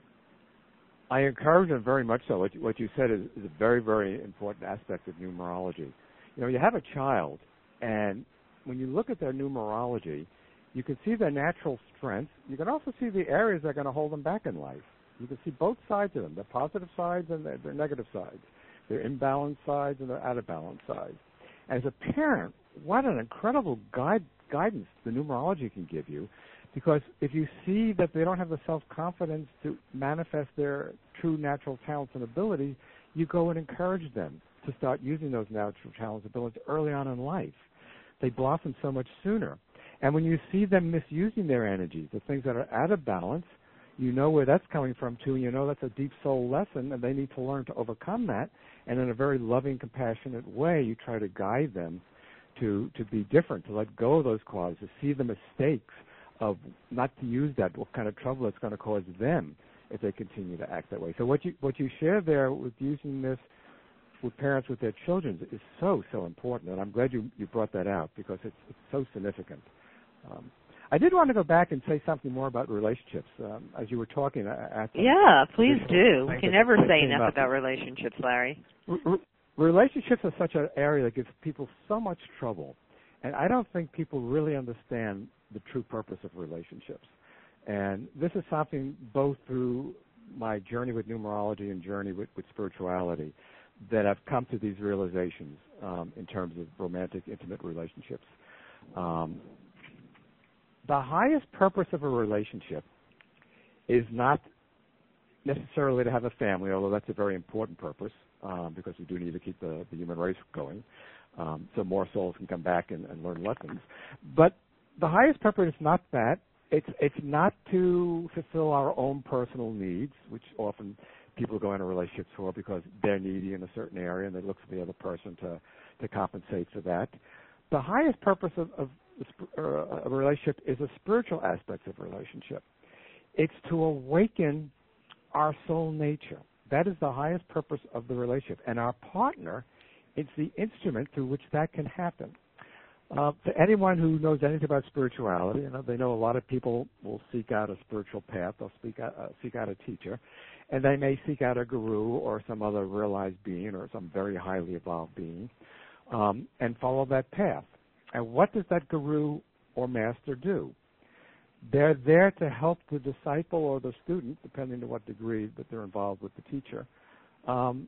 Speaker 2: I encourage them very much so. What you, what you said is, is a very, very important aspect of numerology. You know, you have a child, and when you look at their numerology, you can see their natural strengths. You can also see the areas that are going to hold them back in life. You can see both sides of them, the positive sides and the, the negative sides, their imbalanced sides and their out-of-balance sides. As a parent, what an incredible guide, guidance the numerology can give you, because if you see that they don't have the self-confidence to manifest their true natural talents and abilities, you go and encourage them to start using those natural talents and abilities early on in life. They blossom so much sooner. And when you see them misusing their energies, the things that are out of balance, you know where that's coming from, too, and you know that's a deep soul lesson, and they need to learn to overcome that. And in a very loving, compassionate way, you try to guide them to, to be different, to let go of those qualities, to see the mistakes of not to use that, what kind of trouble it's going to cause them if they continue to act that way. So what you what you share there with using this with parents with their children is so, so important, and I'm glad you, you brought that out because it's, it's so significant. Um, I did want to go back and say something more about relationships. Um, as you were talking, I, I
Speaker 1: yeah, please do. We can never say enough up. about relationships, Larry.
Speaker 2: R- relationships are such an area that gives people so much trouble, and I don't think people really understand the true purpose of relationships. And this is something both through my journey with numerology and journey with, with spirituality that I've come to these realizations um, in terms of romantic, intimate relationships. Um, The highest purpose of a relationship is not necessarily to have a family, although that's a very important purpose um, because we do need to keep the, the human race going um, so more souls can come back and, and learn lessons. But the highest purpose is not that. It's, it's not to fulfill our own personal needs, which often people go into relationships for because they're needy in a certain area and they look for the other person to, to compensate for that. The highest purpose of, of a relationship is a spiritual aspect of a relationship. It's to awaken our soul nature. That is the highest purpose of the relationship. And our partner is the instrument through which that can happen. Uh, to anyone who knows anything about spirituality, you know, they know a lot of people will seek out a spiritual path. They'll seek out, uh, seek out a teacher. And they may seek out a guru or some other realized being or some very highly evolved being um, and follow that path. And what does that guru or master do? They're there to help the disciple or the student, depending on what degree that they're involved with the teacher, um,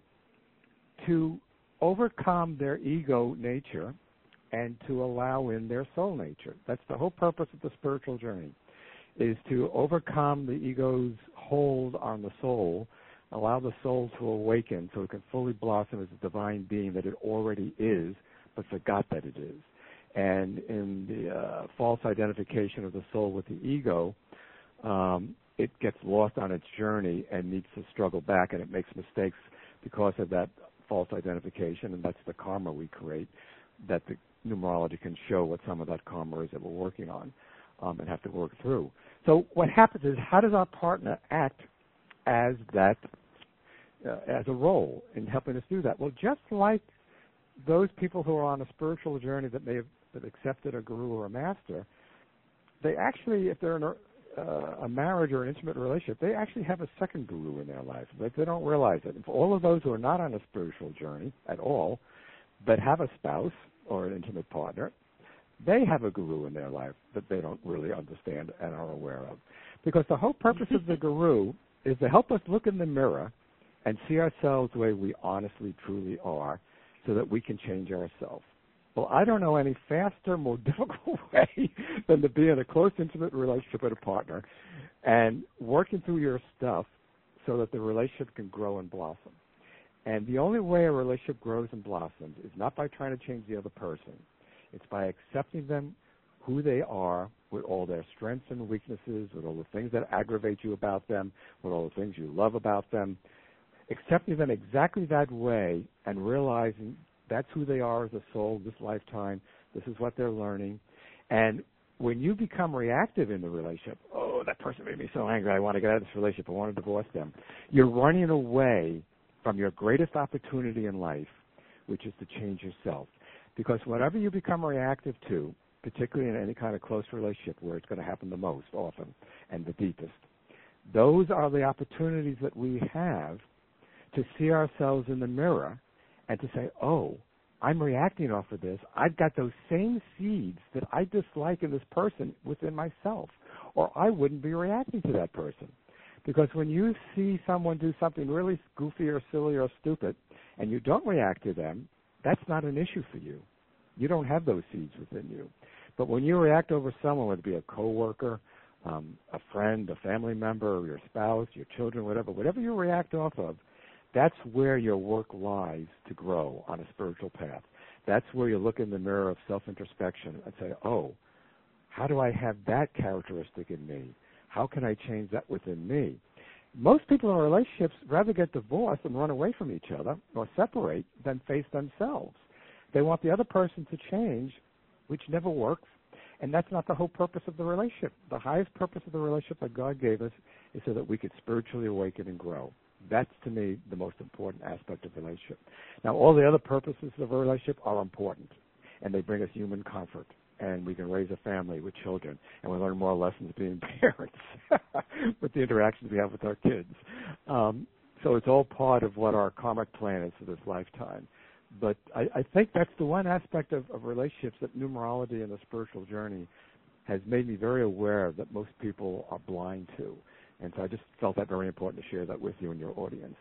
Speaker 2: to overcome their ego nature and to allow in their soul nature. That's the whole purpose of the spiritual journey, is to overcome the ego's hold on the soul, allow the soul to awaken so it can fully blossom as a divine being that it already is, but forgot that it is. And in the uh, false identification of the soul with the ego, um, it gets lost on its journey and needs to struggle back, and it makes mistakes because of that false identification, and that's the karma we create, that the numerology can show what some of that karma is that we're working on um, and have to work through. So what happens is, how does our partner act as that, uh, as a role in helping us do that? Well, just like those people who are on a spiritual journey that may have that accepted a guru or a master, they actually, if they're in a, uh, a marriage or an intimate relationship, they actually have a second guru in their life. But they don't realize it. And for all of those who are not on a spiritual journey at all, but have a spouse or an intimate partner, they have a guru in their life that they don't really understand and are aware of. Because the whole purpose of the guru is to help us look in the mirror and see ourselves the way we honestly, truly are, so that we can change ourselves. Well, I don't know any faster, more difficult way than to be in a close, intimate relationship with a partner and working through your stuff so that the relationship can grow and blossom. And the only way a relationship grows and blossoms is not by trying to change the other person. It's by accepting them who they are, with all their strengths and weaknesses, with all the things that aggravate you about them, with all the things you love about them, accepting them exactly that way and realizing that's who they are as a soul this lifetime. This is what they're learning. And when you become reactive in the relationship, oh, that person made me so angry, I want to get out of this relationship, I want to divorce them, you're running away from your greatest opportunity in life, which is to change yourself. Because whatever you become reactive to, particularly in any kind of close relationship where it's going to happen the most often and the deepest, those are the opportunities that we have to see ourselves in the mirror and to say, oh, I'm reacting off of this. I've got those same seeds that I dislike in this person within myself, or I wouldn't be reacting to that person. Because when you see someone do something really goofy or silly or stupid and you don't react to them, that's not an issue for you. You don't have those seeds within you. But when you react over someone, whether it be a coworker, um, a friend, a family member, or your spouse, your children, whatever, whatever you react off of, that's where your work lies to grow on a spiritual path. That's where you look in the mirror of self-introspection and say, oh, how do I have that characteristic in me? How can I change that within me? Most people in relationships rather get divorced and run away from each other or separate than face themselves. They want the other person to change, which never works, and that's not the whole purpose of the relationship. The highest purpose of the relationship that God gave us is so that we could spiritually awaken and grow. That's, to me, the most important aspect of relationship. Now, all the other purposes of a relationship are important, and they bring us human comfort, and we can raise a family with children, and we learn more lessons being parents with the interactions we have with our kids. Um, so it's all part of what our karmic plan is for this lifetime. But I, I think that's the one aspect of, of relationships that numerology and the spiritual journey has made me very aware that most people are blind to. And so I just felt that very important to share that with you and your audience.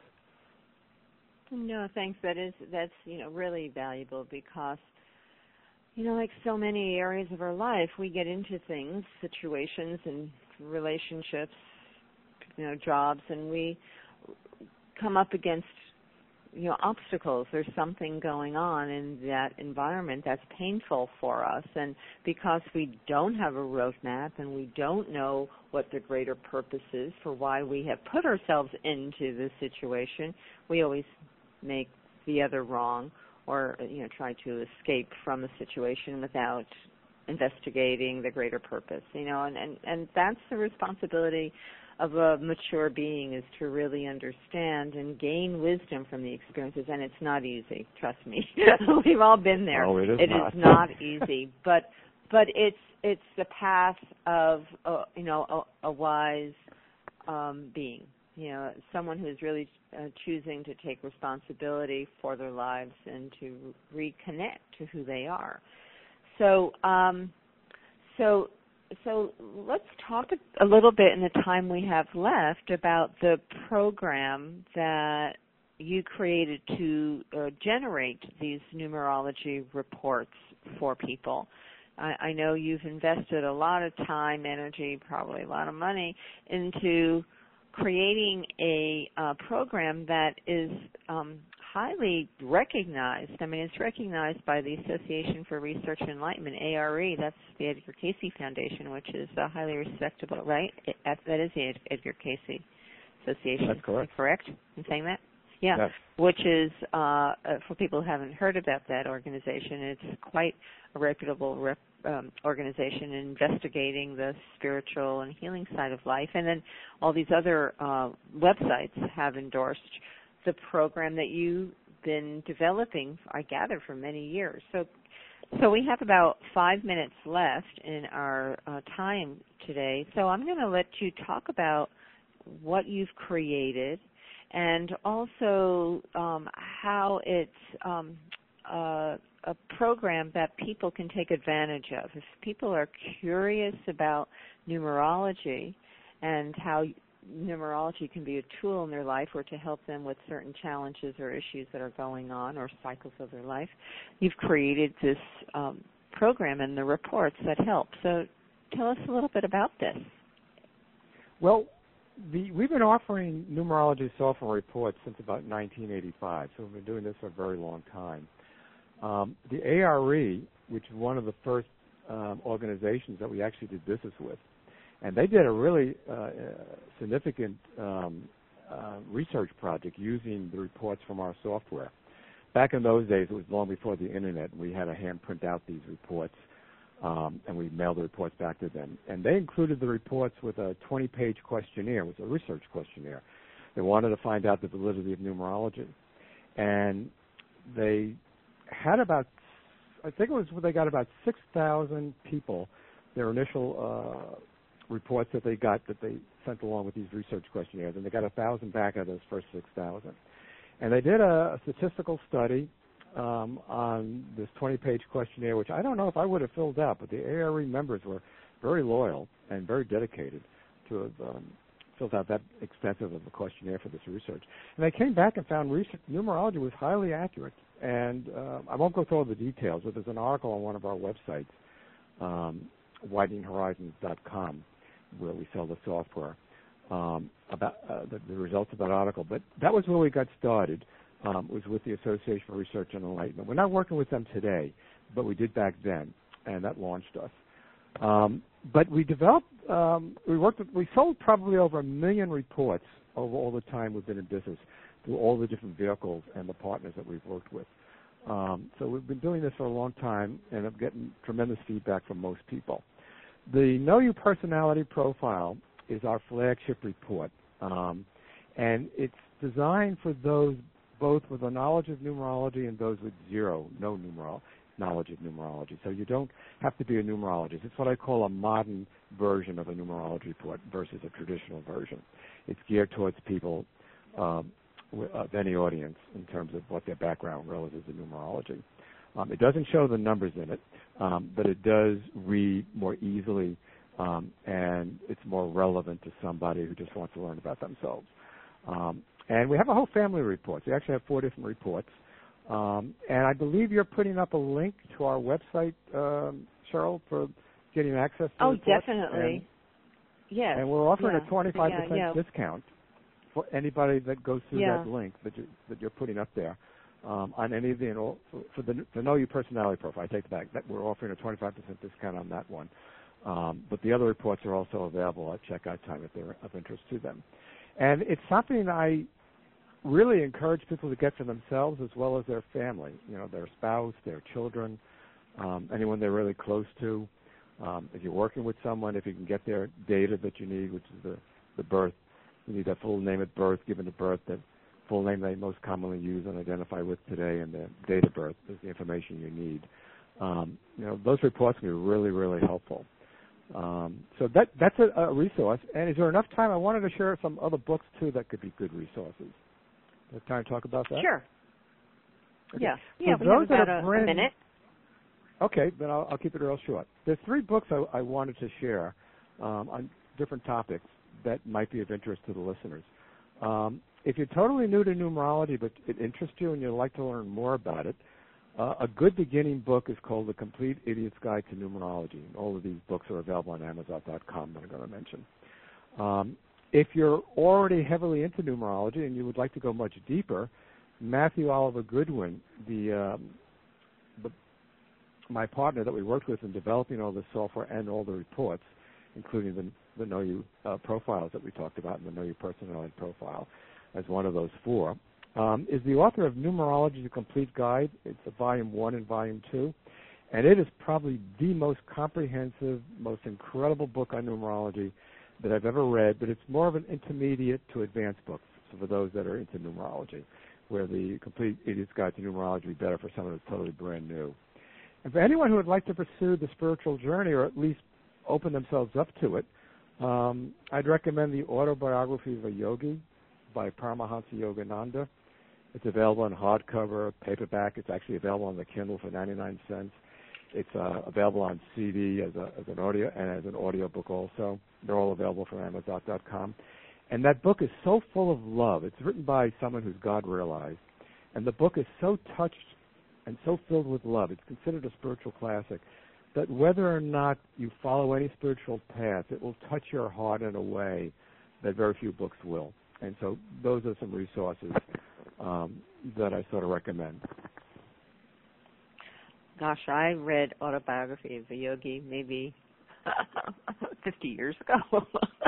Speaker 1: No, thanks. That is, that's, you know, really valuable because, you know, like so many areas of our life, we get into things, situations and relationships, you know, jobs, and we come up against, you know, obstacles. There's something going on in that environment that's painful for us. And because we don't have a roadmap and we don't know what the greater purpose is for why we have put ourselves into this situation, we always make the other wrong or, you know, try to escape from a situation without investigating the greater purpose, you know, and, and, and that's the responsibility of a mature being, is to really understand and gain wisdom from the experiences. And it's not easy, trust me. We've all been there.
Speaker 2: Oh, it is
Speaker 1: it
Speaker 2: not.
Speaker 1: is not easy, but but it's it's the path of uh, you know a, a wise um, being, you know, someone who's really uh, choosing to take responsibility for their lives and to reconnect to who they are. So um, so. so let's talk a little bit in the time we have left about the program that you created to uh, generate these numerology reports for people. I, I know you've invested a lot of time, energy, probably a lot of money into creating a uh, program that is um, highly recognized. I mean, it's recognized by the Association for Research and Enlightenment, A R E. That's the Edgar Cayce Foundation, which is uh, highly respectable, right? It, that is the Ed, Edgar Cayce Association.
Speaker 2: That's correct.
Speaker 1: Correct in saying that? Yeah,
Speaker 2: yes.
Speaker 1: Which is, uh, for people who haven't heard about that organization, it's quite a reputable rep, um, organization investigating the spiritual and healing side of life. And then all these other uh, websites have endorsed the program that you've been developing, I gather, for many years. So so we have about five minutes left in our uh, time today. So I'm going to let you talk about what you've created and also um, how it's um, uh, a program that people can take advantage of. If people are curious about numerology and how numerology can be a tool in their life or to help them with certain challenges or issues that are going on or cycles of their life, you've created this um, program and the reports that help. So tell us a little bit about this.
Speaker 2: Well, the, we've been offering numerology software reports since about nineteen eighty-five, so we've been doing this for a very long time. Um, the A R E, which is one of the first um, organizations that we actually did business with, and they did a really uh, significant um, uh, research project using the reports from our software. Back in those days, it was long before the Internet, and we had to hand print out these reports, um, and we mailed the reports back to them. And they included the reports with a twenty-page questionnaire. It was a research questionnaire. They wanted to find out the validity of numerology. And they had about, I think it was, they got about six thousand people, their initial uh, reports that they got that they sent along with these research questionnaires, and they got one thousand back out of those first six thousand. And they did a, a statistical study um, on this twenty-page questionnaire, which I don't know if I would have filled out, but the A R E members were very loyal and very dedicated to have um, filled out that extensive of a questionnaire for this research. And they came back and found research, numerology was highly accurate. And uh, I won't go through all the details, but there's an article on one of our websites, um, widening horizons dot com, where we sell the software, um, about uh, the, the results of that article. But that was where we got started, um, was with the Association for Research and Enlightenment. We're not working with them today, but we did back then, and that launched us. Um, but we developed, um, we worked, with, we sold probably over a million reports over all the time we've been in business through all the different vehicles and the partners that we've worked with. Um, so we've been doing this for a long time, and I'm getting tremendous feedback from most people. The Know You Personality Profile is our flagship report, um, and it's designed for those both with a knowledge of numerology and those with zero, no numerology. knowledge of numerology. So you don't have to be a numerologist. It's what I call a modern version of a numerology report versus a traditional version. It's geared towards people um, of any audience in terms of what their background relative to numerology. Um, it doesn't show the numbers in it, um, but it does read more easily, um, and it's more relevant to somebody who just wants to learn about themselves. Um, and we have a whole family of reports. We actually have four different reports. Um, and I believe you're putting up a link to our website, um, Cheryl, for getting access to
Speaker 1: Oh,
Speaker 2: reports.
Speaker 1: definitely.
Speaker 2: And,
Speaker 1: yes.
Speaker 2: and we're offering
Speaker 1: yeah.
Speaker 2: a twenty-five percent
Speaker 1: yeah, yeah.
Speaker 2: discount for anybody that goes through
Speaker 1: yeah.
Speaker 2: that link that, you, that you're putting up there um, on any of the, for the, the Know You Personality Profile. I take it back. That we're offering a twenty-five percent discount on that one. Um, but the other reports are also available at checkout time if they're of interest to them. And it's something I really encourage people to get for themselves as well as their family, you know, their spouse, their children, um, anyone they're really close to. Um, if you're working with someone, if you can get their data that you need, which is the, the birth, you need that full name at birth, given at birth, the full name they most commonly use and identify with today, and the date of birth is the information you need. Um, you know, those reports can be really, really helpful. Um, so that that's a, a resource. And is there enough time? I wanted to share some other books, too, that could be good resources. Have time to talk about that?
Speaker 1: Sure.
Speaker 2: Okay.
Speaker 1: Yeah.
Speaker 2: For
Speaker 1: Yeah, we
Speaker 2: those
Speaker 1: have about
Speaker 2: that are
Speaker 1: a,
Speaker 2: brand,
Speaker 1: a minute.
Speaker 2: Okay, then I'll, I'll keep it real short. There's three books I, I wanted to share um, on different topics that might be of interest to the listeners. Um, if you're totally new to numerology, but it interests you and you'd like to learn more about it, uh, a good beginning book is called The Complete Idiot's Guide to Numerology. All of these books are available on Amazon dot com that I'm going to mention. Um, if you're already heavily into numerology and you would like to go much deeper, Matthew Oliver Goodwin, the, um, the my partner that we worked with in developing all the software and all the reports, including the, the Know You uh, profiles that we talked about and the Know You Personality profile as one of those four, um, is the author of Numerology, The Complete Guide. It's a volume one and volume two, and it is probably the most comprehensive, most incredible book on numerology that I've ever read, but it's more of an intermediate to advanced book, so for those that are into numerology, where the Complete Idiot's Guide to Numerology would be better for someone who's totally brand new. And for anyone who would like to pursue the spiritual journey or at least open themselves up to it, um, I'd recommend the Autobiography of a Yogi by Paramahansa Yogananda. It's available in hardcover, paperback. It's actually available on the Kindle for ninety-nine cents. It's uh, available on C D as, a, as an audio and as an audio book also. They're all available from Amazon dot com. And that book is so full of love. It's written by someone who's God realized. And the book is so touched and so filled with love. It's considered a spiritual classic that whether or not you follow any spiritual path, it will touch your heart in a way that very few books will. And so those are some resources um, that I sort of recommend.
Speaker 1: Gosh, I read Autobiography of a Yogi maybe fifty years ago.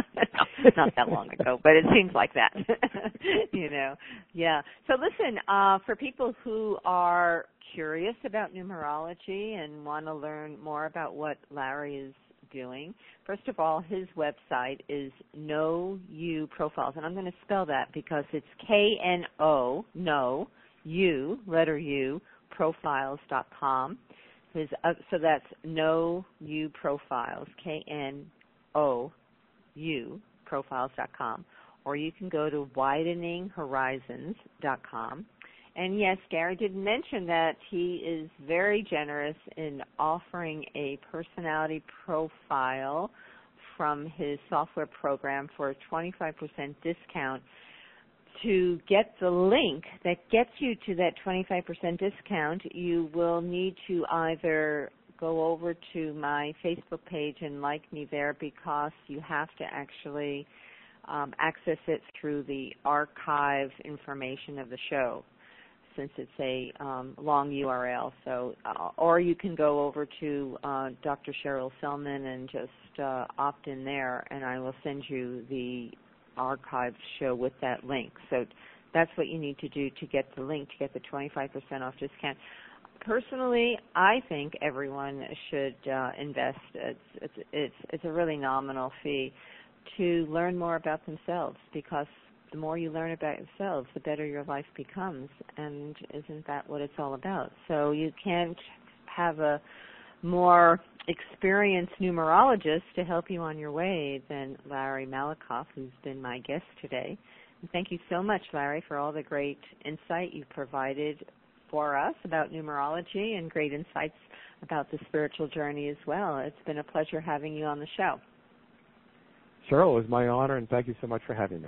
Speaker 1: Not that long ago, but it seems like that. You know, yeah. So listen, uh, for people who are curious about numerology and want to learn more about what Larry is doing, first of all, his website is Know You Profiles, and I'm going to spell that because it's K N O, Know, U, letter U, profiles dot com. His, uh, so that's Know You Profiles, K N O U, profiles dot com. Or you can go to widening horizons dot com. And yes, Gary did mention that he is very generous in offering a personality profile from his software program for a twenty-five percent discount. To get the link that gets you to that twenty-five percent discount, you will need to either go over to my Facebook page and like me there, because you have to actually um, access it through the archive information of the show, since it's a um, long U R L. So, uh, or you can go over to uh, Doctor Cheryl Selman and just uh, opt in there, and I will send you the archived show with that link. So that's what you need to do to get the link, to get the twenty-five percent off discount. Personally, I think everyone should uh, invest. It's, it's it's it's a really nominal fee to learn more about themselves, because the more you learn about yourselves, the better your life becomes. And isn't that what it's all about? So you can't have a more experienced numerologist to help you on your way than Larry Malakoff, who's been my guest today. And thank you so much, Larry, for all the great insight you've provided for us about numerology and great insights about the spiritual journey as well. It's been a pleasure having you on the show.
Speaker 2: Cheryl, it was my honor, and thank you so much for having me.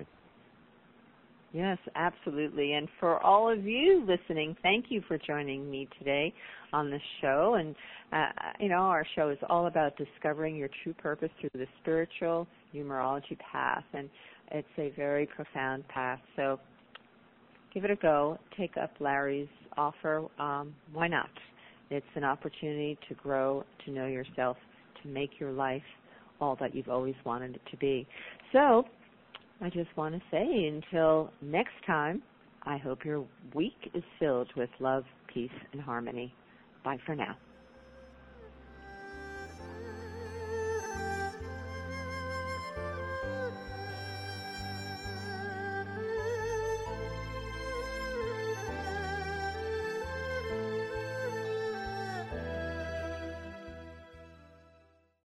Speaker 1: Yes, absolutely. And for all of you listening, thank you for joining me today on the show. And, uh, you know, our show is all about discovering your true purpose through the spiritual numerology path. And it's a very profound path. So give it a go. Take up Larry's offer. Um, why not? It's an opportunity to grow, to know yourself, to make your life all that you've always wanted it to be. So I just want to say, until next time, I hope your week is filled with love, peace, and harmony. Bye for now.